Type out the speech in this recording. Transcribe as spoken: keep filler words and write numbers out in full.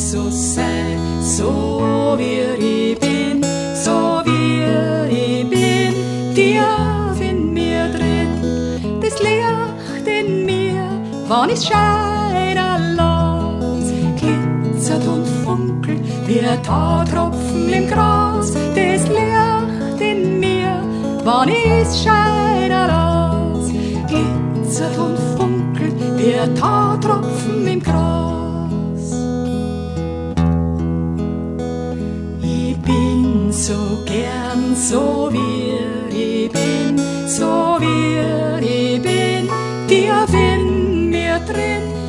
Jesus sei, so wie ich bin, so wie ich bin, tief in mir drin, das Licht in mir, wann ich scheinen lass, glitzert und funkelt wie ein Tautropfen im Gras, das Licht in mir, wann ich scheinen lass, glitzert und funkelt wie ein Tautropfen im Gras. Ich bin so gern, so wie ich bin, so wie ich bin, tief in mir drin,